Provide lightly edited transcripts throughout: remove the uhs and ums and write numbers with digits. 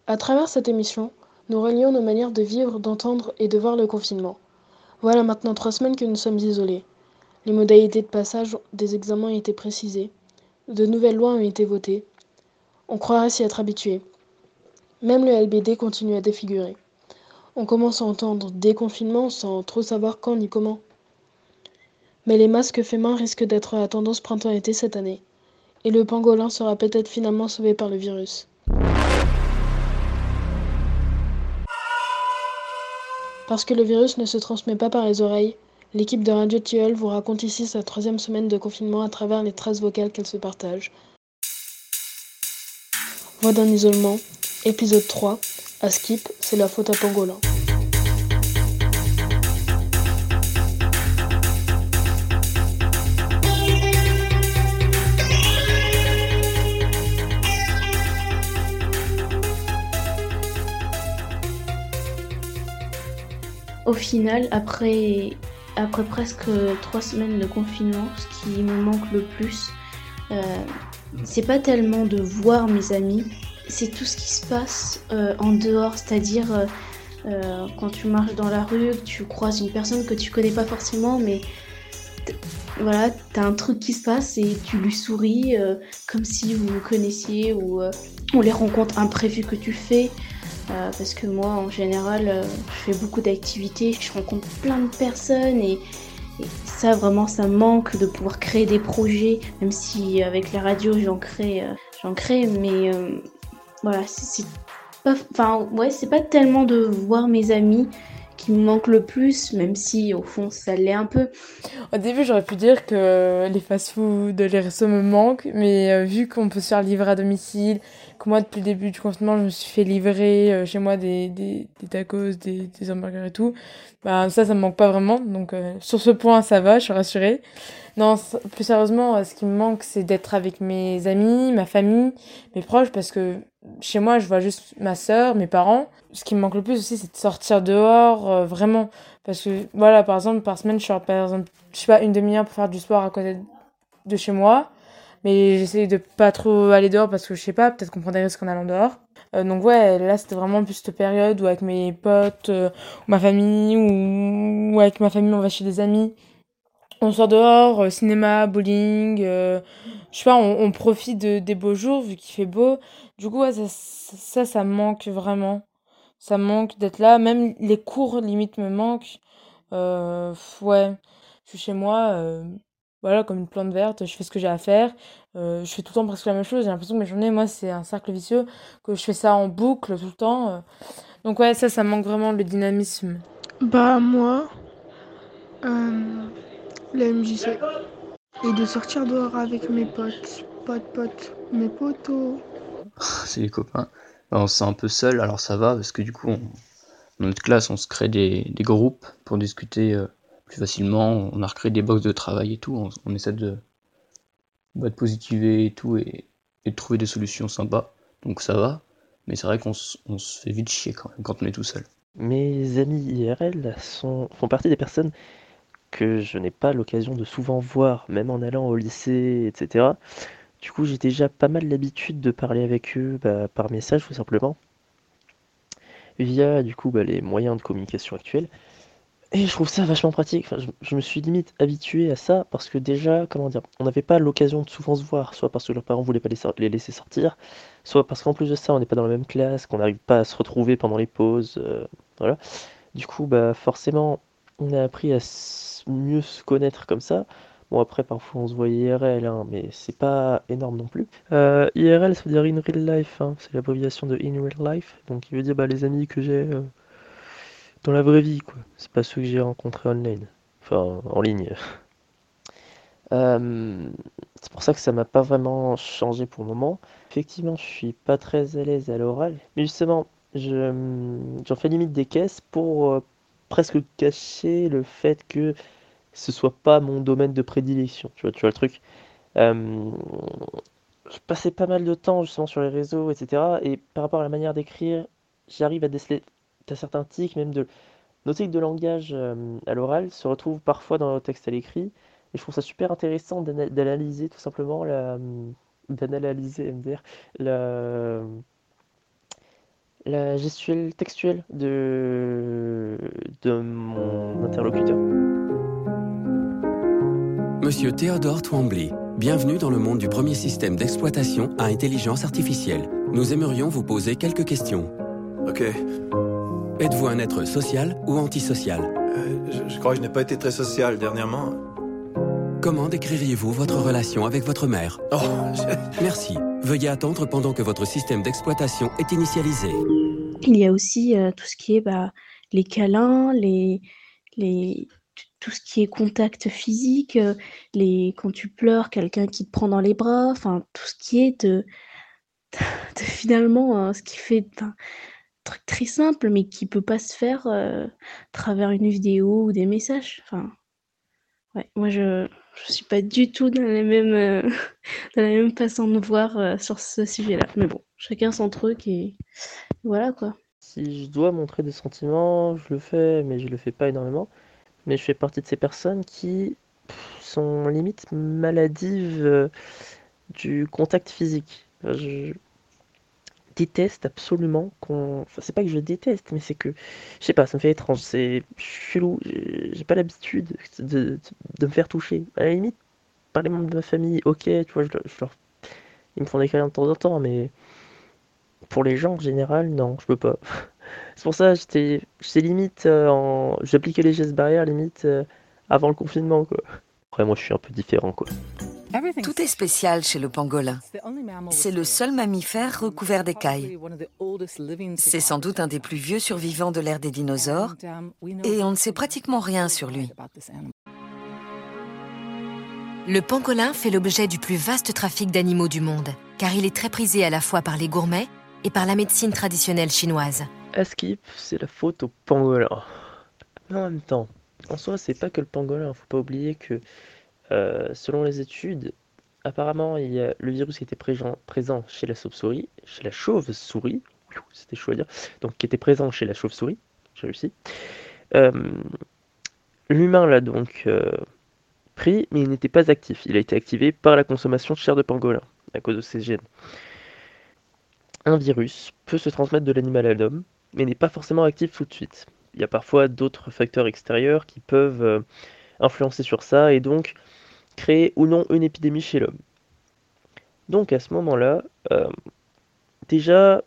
À travers cette émission, nous relions nos manières de vivre, d'entendre et de voir le confinement. Voilà maintenant 3 semaines que nous sommes isolés. Les modalités de passage des examens ont été précisées. De nouvelles lois ont été votées. On croirait s'y être habitué. Même le LBD continue à défigurer. On commence à entendre déconfinement sans trop savoir quand ni comment. Mais les masques faits main risquent d'être la tendance printemps-été cette année. Et le pangolin sera peut-être finalement sauvé par le virus. Parce que le virus ne se transmet pas par les oreilles, l'équipe de Radio Tilleul vous raconte ici sa 3e semaine de confinement à travers les traces vocales qu'elle se partage. Voix d'un isolement, épisode 3, à Skip, c'est la faute à Pangolin. Au final, après presque 3 semaines de confinement, ce qui me manque le plus, euh, c'est pas tellement de voir mes amis, c'est tout ce qui se passe en dehors, c'est-à-dire quand tu marches dans la rue, que tu croises une personne que tu connais pas forcément, mais voilà, t'as un truc qui se passe et tu lui souris comme si vous vous connaissiez ou les rencontres imprévues que tu fais. Parce que moi, en général, je fais beaucoup d'activités, je rencontre plein de personnes et ça, vraiment, ça me manque de pouvoir créer des projets, même si avec la radio, j'en crée, mais voilà, c'est pas, enfin, ouais, c'est pas tellement de voir mes amis qui me manque le plus, même si au fond, ça l'est un peu. Au début, j'aurais pu dire que les fast-food, les restos me manquent, mais vu qu'on peut se faire livrer à domicile, que moi, depuis le début du confinement, je me suis fait livrer chez moi des tacos, des hamburgers et tout, bah ça me manque pas vraiment. Donc sur ce point, ça va, je suis rassurée. Non, plus sérieusement, ce qui me manque, c'est d'être avec mes amis, ma famille, mes proches, parce que chez moi, je vois juste ma sœur, mes parents. Ce qui me manque le plus aussi, c'est de sortir dehors, vraiment. Parce que, voilà, par exemple, par semaine, je sors, par exemple, je sais pas, une demi-heure pour faire du sport à côté de chez moi. Mais j'essaie de pas trop aller dehors parce que je sais pas, peut-être qu'on prend des risques en allant dehors. Donc ouais, là, c'était vraiment plus cette période où avec mes potes, ou ma famille, ou avec ma famille, on va chez des amis. On sort dehors, cinéma, bowling, je sais pas, on profite des beaux jours vu qu'il fait beau. Du coup, ouais, ça me manque vraiment. Ça me manque d'être là. Même les cours, limite, me manquent. Ouais, je suis chez moi, voilà, comme une plante verte, je fais ce que j'ai à faire. Je fais tout le temps presque la même chose. J'ai l'impression que mes journées, moi, c'est un cercle vicieux, que je fais ça en boucle tout le temps. Donc ouais, ça me manque vraiment le dynamisme. Bah moi, euh, la MJC. Et de sortir dehors avec mes potes. Mes potos. C'est les copains. On se sent un peu seul, alors ça va, parce que du coup, dans notre classe, on se crée des groupes pour discuter plus facilement. On a recréé des box de travail et tout. On essaie de positiver et tout, et de trouver des solutions sympas. Donc ça va, mais c'est vrai on se fait vite chier quand même quand on est tout seul. Mes amis IRL font partie des personnes que je n'ai pas l'occasion de souvent voir, même en allant au lycée, etc. Du coup, j'ai déjà pas mal l'habitude de parler avec eux par message, tout simplement, via du coup les moyens de communication actuels. Et je trouve ça vachement pratique. Enfin, je me suis limite habitué à ça parce que déjà, comment dire, on n'avait pas l'occasion de souvent se voir, soit parce que leurs parents voulaient pas les laisser sortir, soit parce qu'en plus de ça, on n'est pas dans la même classe, qu'on n'arrive pas à se retrouver pendant les pauses, voilà. Du coup, forcément, on a appris à mieux se connaître comme ça. Bon, après, parfois, on se voit IRL, hein, mais c'est pas énorme non plus. IRL, ça veut dire in real life, hein, c'est l'abréviation de in real life, donc il veut dire les amis que j'ai dans la vraie vie, quoi. C'est pas ceux que j'ai rencontrés online, enfin, en ligne. Euh, c'est pour ça que ça m'a pas vraiment changé pour le moment. Effectivement, je suis pas très à l'aise à l'oral, mais justement, j'en fais limite des caisses pour presque cacher le fait que ce soit pas mon domaine de prédilection. Tu vois le truc. Euh, je passais pas mal de temps justement sur les réseaux, etc. Et par rapport à la manière d'écrire, j'arrive à déceler. T'as certains tics, même de nos tics de langage à l'oral se retrouvent parfois dans le texte à l'écrit. Et je trouve ça super intéressant d'analyser tout simplement d'analyser MDR, la, la gestuelle textuelle de mon interlocuteur. Monsieur Théodore Twombly, bienvenue dans le monde du premier système d'exploitation à intelligence artificielle. Nous aimerions vous poser quelques questions. Ok. Êtes-vous un être social ou antisocial ? Je crois que je n'ai pas été très social dernièrement. Comment décririez-vous votre relation avec votre mère ? Oh, Merci. Veuillez attendre pendant que votre système d'exploitation est initialisé. Il y a aussi tout ce qui est les câlins, tout ce qui est contact physique, quand tu pleures, quelqu'un qui te prend dans les bras, enfin tout ce qui est de finalement ce qui fait un truc très simple mais qui peut pas se faire à travers une vidéo ou des messages. Enfin, ouais, moi je suis pas du tout dans la même dans la même façon de voir sur ce sujet-là. Mais bon, chacun son truc et voilà quoi. Si je dois montrer des sentiments, je le fais, mais je le fais pas énormément. Mais je fais partie de ces personnes qui sont limite maladives du contact physique. Enfin, je déteste absolument qu'on... Enfin, c'est pas que je déteste, mais c'est que... Je sais pas, ça me fait étrange, c'est chelou. J'ai pas l'habitude de me faire toucher. À la limite, par les membres de ma famille, ok, tu vois, ils me font des câlins de temps en temps, mais pour les gens en général, non, je peux pas. C'est pour ça, j'étais limite j'appliquais les gestes barrières limite avant le confinement, quoi. Après, moi, je suis un peu différent, quoi. Tout est spécial chez le pangolin. C'est le seul mammifère recouvert d'écailles. C'est sans doute un des plus vieux survivants de l'ère des dinosaures et on ne sait pratiquement rien sur lui. Le pangolin fait l'objet du plus vaste trafic d'animaux du monde, car il est très prisé à la fois par les gourmets et par la médecine traditionnelle chinoise. À Skip, c'est la faute au pangolin. Mais en même temps, en soi, c'est pas que le pangolin. Faut pas oublier que, selon les études, apparemment, il y a le virus qui était présent chez la chauve-souris, c'était chaud à dire, donc qui était présent chez la chauve-souris, j'ai réussi. L'humain l'a donc pris, mais il n'était pas actif. Il a été activé par la consommation de chair de pangolin, à cause de ses gènes. Un virus peut se transmettre de l'animal à l'homme, mais n'est pas forcément actif tout de suite. Il y a parfois d'autres facteurs extérieurs qui peuvent influencer sur ça et donc créer ou non une épidémie chez l'homme. Donc à ce moment-là, déjà,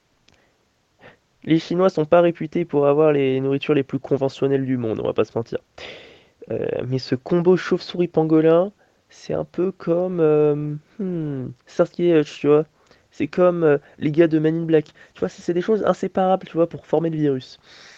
les Chinois sont pas réputés pour avoir les nourritures les plus conventionnelles du monde, on va pas se mentir. Mais ce combo chauve-souris-pangolin, c'est un peu comme Starsky, tu vois. C'est comme les gars de Man in Black. Tu vois, c'est des choses inséparables, tu vois, pour former le virus.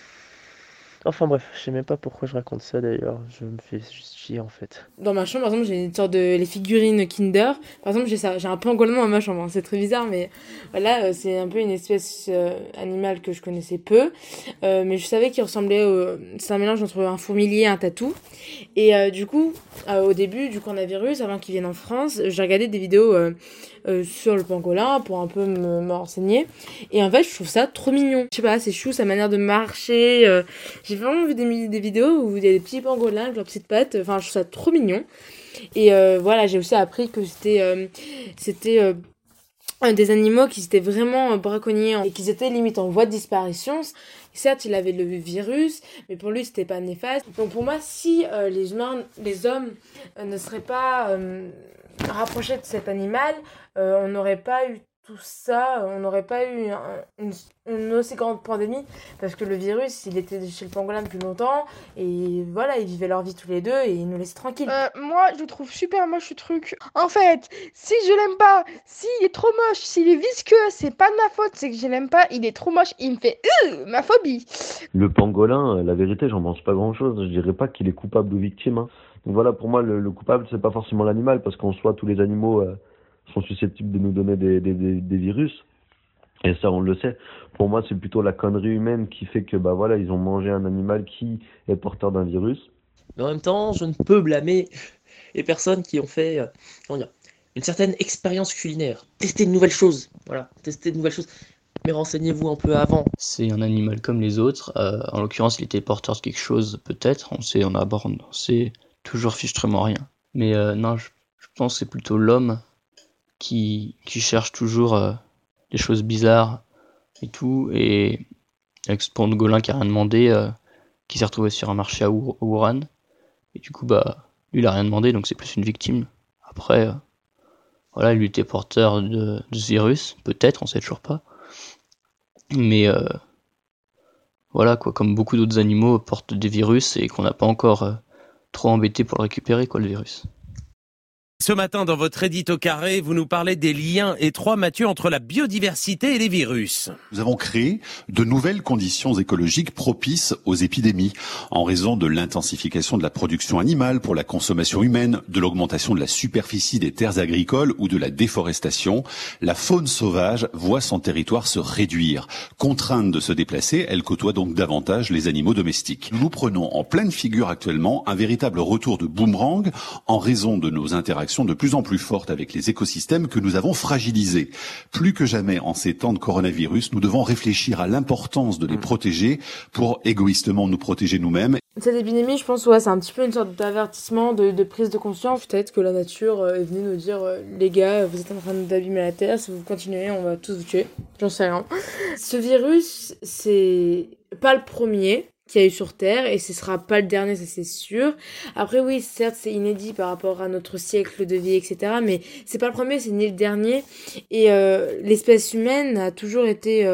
Enfin bref, je sais même pas pourquoi je raconte ça d'ailleurs. Je me fais juste chier en fait. Dans ma chambre, par exemple, j'ai une sorte de les figurines Kinder. Par exemple, j'ai un pangolin dans ma chambre. Hein. C'est très bizarre, mais voilà, c'est un peu une espèce animale que je connaissais peu. Mais je savais qu'il ressemblait c'est un mélange entre un fourmilier et un tatou. Et du coup, au début du coronavirus, avant qu'il vienne en France, j'ai regardé des vidéos sur le pangolin pour un peu me renseigner. Et en fait, je trouve ça trop mignon. Je sais pas, c'est chou, sa manière de marcher. J'ai vraiment vu des vidéos où il y a des petits pangolins avec leurs petites pattes. Enfin, je trouve ça trop mignon. Et voilà, j'ai aussi appris que c'était des animaux qui étaient vraiment braconniers et qui étaient limite en voie de disparition. Certes, il avait le virus, mais pour lui, c'était pas néfaste. Donc pour moi, si les hommes ne seraient pas rapprochés de cet animal, on n'aurait pas eu tout ça, on n'aurait pas eu une aussi grande pandémie, parce que le virus, il était chez le pangolin depuis longtemps, et voilà, ils vivaient leur vie tous les deux, et ils nous laissaient tranquilles. Moi, je trouve super moche ce truc. En fait, si je l'aime pas, s'il est trop moche, s'il est visqueux, c'est pas de ma faute, c'est que je l'aime pas, il est trop moche, il me fait ma phobie. Le pangolin, la vérité, j'en pense pas grand-chose. Je dirais pas qu'il est coupable ou victime. Hein. Donc voilà, pour moi, le coupable, c'est pas forcément l'animal, parce qu'en soi, tous les animaux sont susceptibles de nous donner des virus. Et ça, on le sait. Pour moi, c'est plutôt la connerie humaine qui fait que, bah voilà, ils ont mangé un animal qui est porteur d'un virus. Mais en même temps, je ne peux blâmer les personnes qui ont fait, une certaine expérience culinaire. Tester de nouvelles choses. Voilà, tester de nouvelles choses. Mais renseignez-vous un peu avant. C'est un animal comme les autres. En l'occurrence, il était porteur de quelque chose, peut-être. On sait toujours fichtrement rien. Mais non, je pense que c'est plutôt l'homme qui cherche toujours des choses bizarres et tout, et avec ce pangolin qui a rien demandé, qui s'est retrouvé sur un marché à Wuhan, et du coup, lui, il a rien demandé, donc c'est plus une victime. Après, voilà, lui était porteur de ce virus, peut-être, on sait toujours pas. Mais voilà, quoi, comme beaucoup d'autres animaux portent des virus et qu'on n'a pas encore trop embêté pour le récupérer, quoi, le virus. Ce matin, dans votre édito carré, vous nous parlez des liens étroits, Mathieu, entre la biodiversité et les virus. Nous avons créé de nouvelles conditions écologiques propices aux épidémies en raison de l'intensification de la production animale pour la consommation humaine, de l'augmentation de la superficie des terres agricoles ou de la déforestation. La faune sauvage voit son territoire se réduire. Contrainte de se déplacer, elle côtoie donc davantage les animaux domestiques. Nous prenons en pleine figure actuellement un véritable retour de boomerang en raison de nos interactions de plus en plus forte avec les écosystèmes que nous avons fragilisés. Plus que jamais en ces temps de coronavirus, nous devons réfléchir à l'importance de les protéger pour égoïstement nous protéger nous-mêmes. Cette épidémie, je pense, c'est un petit peu une sorte d'avertissement, de prise de conscience. Peut-être que la nature est venue nous dire les gars, vous êtes en train d'abîmer la Terre, si vous continuez, on va tous vous tuer. J'en sais rien. Ce virus, c'est pas le premier qu'il y a eu sur Terre, et ce sera pas le dernier, ça c'est sûr. Après oui, certes c'est inédit par rapport à notre siècle de vie, etc. Mais c'est pas le premier, c'est ni le dernier. Et l'espèce humaine a toujours été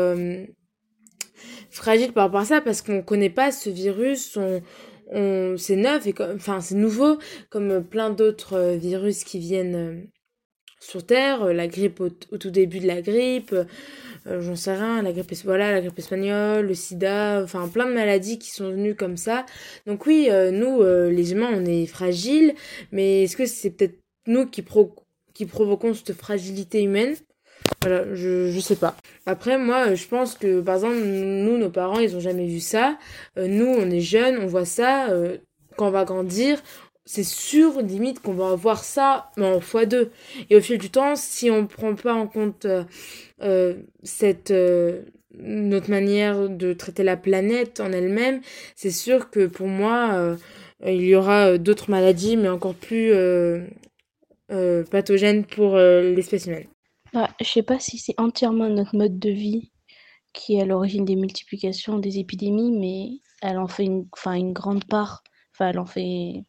fragile par rapport à ça, parce qu'on connaît pas ce virus, c'est neuf, et c'est nouveau, comme plein d'autres virus qui viennent sur Terre, la grippe au tout début de la grippe, j'en sais rien, la grippe espagnole, le sida, plein de maladies qui sont venues comme ça. Donc oui, nous, les humains, on est fragiles, mais est-ce que c'est peut-être nous qui provoquons cette fragilité humaine ? Voilà, je sais pas. Après, moi, je pense que, par exemple, nous, nos parents, ils ont jamais vu ça. Nous, on est jeunes, on voit ça. Quand on va grandir, c'est sûr, limite, qu'on va avoir ça, mais en x2. Et au fil du temps, si on prend pas en compte notre manière de traiter la planète en elle-même, c'est sûr que pour moi, il y aura d'autres maladies, mais encore plus pathogènes pour l'espèce humaine. Je sais pas si c'est entièrement notre mode de vie qui est à l'origine des multiplications des épidémies, mais elle en fait une grande part. Elle en fait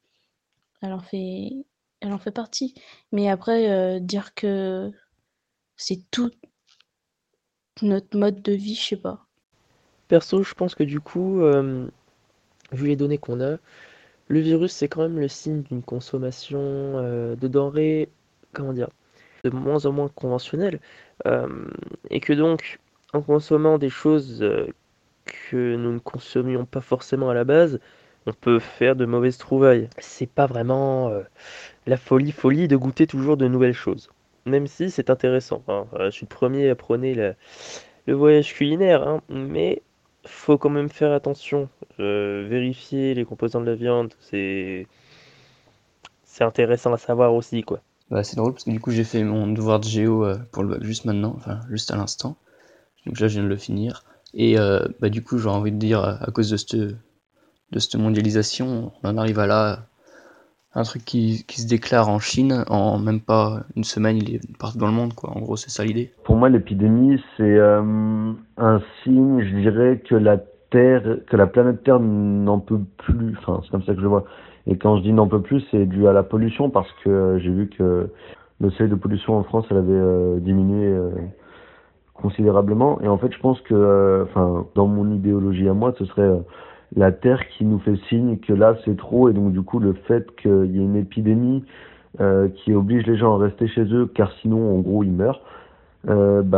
partie. Mais après, dire que c'est tout notre mode de vie, je sais pas. Perso, je pense que du coup, vu les données qu'on a, le virus, c'est quand même le signe d'une consommation de denrées, de moins en moins conventionnelles. Et que donc, en consommant des choses que nous ne consommions pas forcément à la base, on peut faire de mauvaises trouvailles. C'est pas vraiment la folie de goûter toujours de nouvelles choses. Même si c'est intéressant. Je suis le premier à prôner le voyage culinaire, mais faut quand même faire attention. Vérifier les composants de la viande, c'est intéressant à savoir aussi, quoi. C'est drôle parce que du coup j'ai fait mon devoir de géo pour le bac juste maintenant, juste à l'instant. Donc là je viens de le finir. Et du coup j'aurais envie de dire, à cause de cette mondialisation, on en arrive à là, un truc qui se déclare en Chine, en même pas une semaine, il est partout dans le monde, quoi. En gros, c'est ça l'idée. Pour moi, l'épidémie, c'est un signe, je dirais, que la planète Terre n'en peut plus. C'est comme ça que je le vois. Et quand je dis n'en peut plus, c'est dû à la pollution, parce que j'ai vu que le seuil de pollution en France, elle avait diminué considérablement. Et en fait, je pense que, dans mon idéologie à moi, ce serait la Terre qui nous fait signe que là c'est trop, et donc du coup le fait qu'il y ait une épidémie qui oblige les gens à rester chez eux, car sinon en gros ils meurent, c'est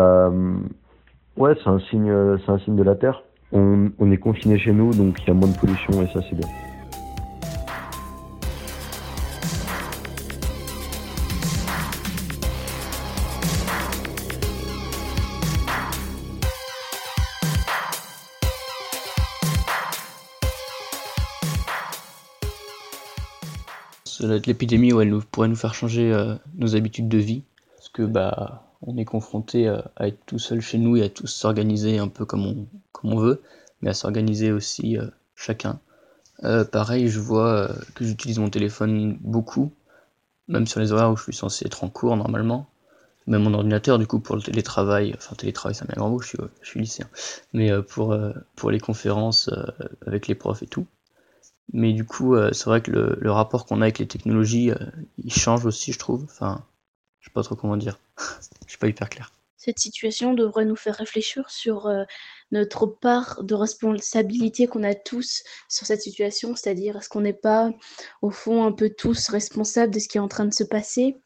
un signe de la Terre. On est confiné chez nous, donc il y a moins de pollution, et ça c'est bien. Ça doit être l'épidémie où elle pourrait nous faire changer nos habitudes de vie, parce que on est confronté à être tout seul chez nous et à tous s'organiser un peu comme on veut, mais à s'organiser aussi chacun. Pareil, je vois que j'utilise mon téléphone beaucoup, même sur les horaires où je suis censé être en cours normalement, même mon ordinateur du coup pour le télétravail, enfin télétravail c'est un bien grand mot, je suis lycéen, mais pour les conférences avec les profs et tout. Mais du coup, c'est vrai que le rapport qu'on a avec les technologies, il change aussi, je trouve. Enfin, je sais pas trop comment dire. Je suis pas hyper clair. Cette situation devrait nous faire réfléchir sur notre part de responsabilité qu'on a tous sur cette situation, c'est-à-dire est-ce qu'on n'est pas au fond un peu tous responsables de ce qui est en train de se passer,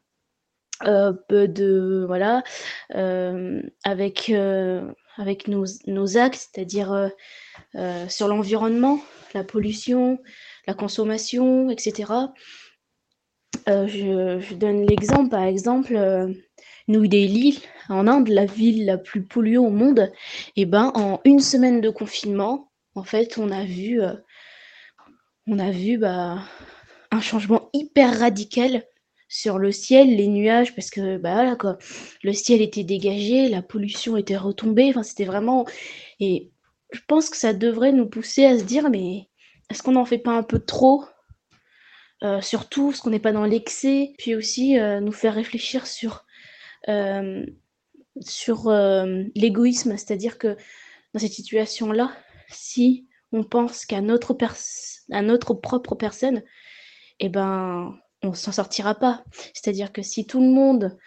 voilà, avec nos actes, c'est-à-dire sur l'environnement, la pollution, la consommation, etc. Je donne l'exemple, par exemple, New Delhi, en Inde, la ville la plus polluée au monde, et ben en une semaine de confinement, en fait, on a vu un changement hyper radical sur le ciel, les nuages, parce que voilà quoi, le ciel était dégagé, la pollution était retombée, enfin c'était vraiment. Et je pense que ça devrait nous pousser à se dire, mais est-ce qu'on n'en fait pas un peu trop? Surtout, parce qu'on n'est pas dans l'excès, puis aussi nous faire réfléchir sur l'égoïsme, c'est-à-dire que dans cette situation-là, si on pense qu'à notre propre personne, eh ben, on s'en sortira pas. C'est-à-dire que si tout le monde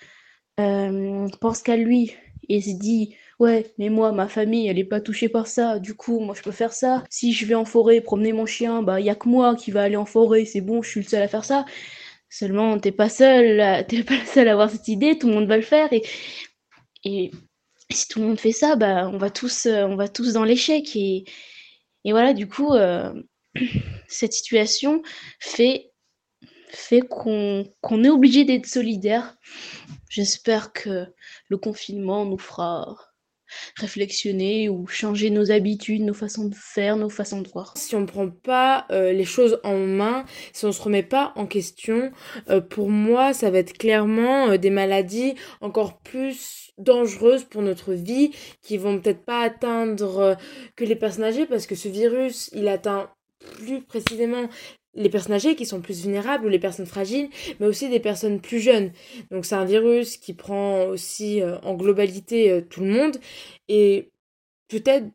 pense qu'à lui et se dit ouais, mais moi, ma famille, elle est pas touchée par ça, du coup, moi, je peux faire ça. Si je vais en forêt promener mon chien, bah, y a que moi qui va aller en forêt, c'est bon, je suis le seul à faire ça. Seulement, t'es pas le seul à avoir cette idée, tout le monde va le faire, et si tout le monde fait ça, bah, on va tous dans l'échec, et voilà, du coup, cette situation fait qu'on est obligé d'être solidaire. J'espère que le confinement nous fera réflexionner ou changer nos habitudes, nos façons de faire, nos façons de voir. Si on prend pas les choses en main, si on se remet pas en question, pour moi, ça va être clairement des maladies encore plus dangereuses pour notre vie, qui vont peut-être pas atteindre que les personnes âgées, parce que ce virus, il atteint plus précisément les personnes âgées qui sont plus vulnérables ou les personnes fragiles, mais aussi des personnes plus jeunes. Donc c'est un virus qui prend aussi en globalité tout le monde, et peut-être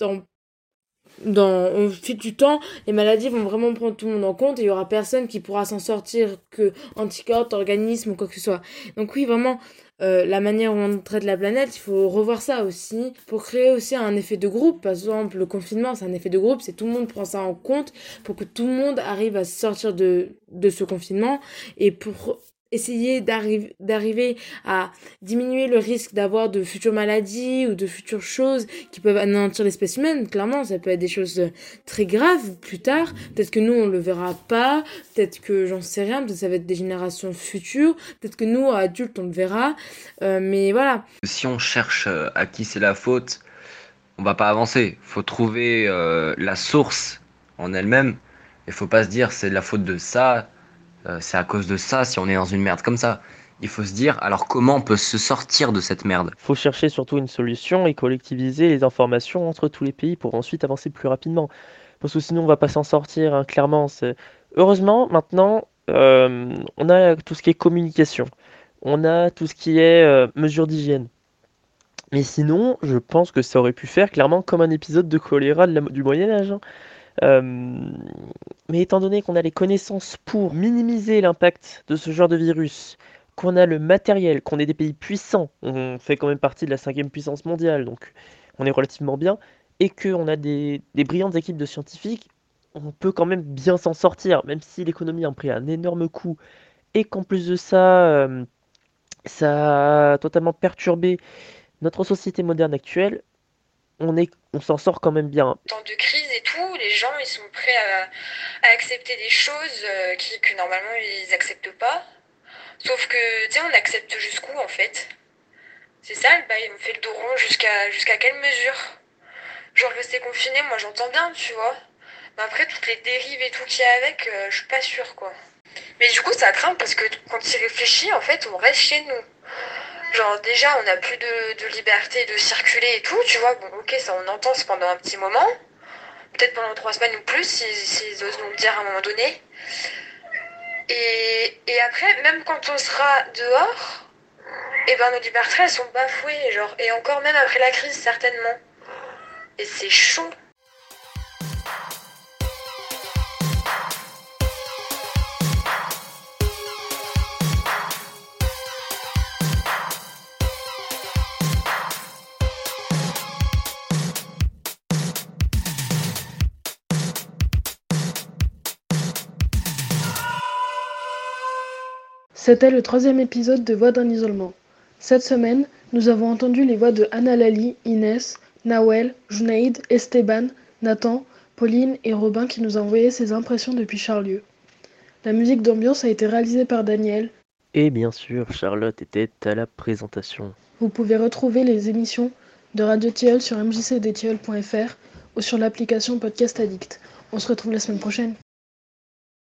au fil du temps, les maladies vont vraiment prendre tout le monde en compte et il y aura personne qui pourra s'en sortir que anticorps, organisme ou quoi que ce soit. Donc oui, vraiment, la manière où on traite la planète, il faut revoir ça aussi pour créer aussi un effet de groupe. Par exemple, le confinement, c'est un effet de groupe, c'est tout le monde prend ça en compte pour que tout le monde arrive à sortir de ce confinement et pour essayer d'arriver à diminuer le risque d'avoir de futures maladies ou de futures choses qui peuvent anéantir l'espèce humaine. Clairement, ça peut être des choses très graves plus tard. Peut-être que nous, on le verra pas. Peut-être que, j'en sais rien, peut-être ça va être des générations futures. Peut-être que nous, adultes, on le verra. Mais voilà. Si on cherche à qui c'est la faute, on va pas avancer. Faut trouver la source en elle-même. Il faut pas se dire c'est de la faute de ça. C'est à cause de ça si on est dans une merde comme ça. Il faut se dire, alors comment on peut se sortir de cette merde? Faut chercher surtout une solution et collectiviser les informations entre tous les pays pour ensuite avancer plus rapidement. Parce que sinon on va pas s'en sortir, hein, clairement. Heureusement, maintenant, on a tout ce qui est communication. On a tout ce qui est mesures d'hygiène. Mais sinon, je pense que ça aurait pu faire clairement comme un épisode de choléra du Moyen-Âge, hein. Mais étant donné qu'on a les connaissances pour minimiser l'impact de ce genre de virus, qu'on a le matériel, qu'on est des pays puissants, on fait quand même partie de la 5e puissance mondiale, donc on est relativement bien, et qu'on a des brillantes équipes de scientifiques, on peut quand même bien s'en sortir, même si l'économie a pris un énorme coup, et qu'en plus de ça, ça a totalement perturbé notre société moderne actuelle. On s'en sort quand même bien. Temps de crise et tout, les gens ils sont prêts à accepter des choses que normalement ils acceptent pas. Sauf que tu sais, on accepte jusqu'où en fait? C'est ça le bail, on fait le dos rond jusqu'à quelle mesure? Genre rester confiné, moi j'entends bien, tu vois. Mais après toutes les dérives et tout qu'il y a avec, je suis pas sûre quoi. Mais du coup ça craint parce que quand il réfléchit, en fait on reste chez nous. Genre déjà on n'a plus de liberté de circuler et tout, tu vois, bon ok ça on entend c'est pendant un petit moment, peut-être pendant 3 semaines ou plus s'ils osent nous le dire à un moment donné. Et après, même quand on sera dehors, et ben nos libertés elles sont bafouées, genre, et encore même après la crise certainement. Et c'est chaud. C'était le 3e épisode de Voix d'un isolement. Cette semaine, nous avons entendu les voix de Anna Lali, Inès, Nawel, Junaïd, Esteban, Nathan, Pauline et Robin qui nous ont envoyé ses impressions depuis Charlieu. La musique d'ambiance a été réalisée par Daniel. Et bien sûr, Charlotte était à la présentation. Vous pouvez retrouver les émissions de Radio Tilleul sur mjcdtilleul.fr ou sur l'application Podcast Addict. On se retrouve la semaine prochaine.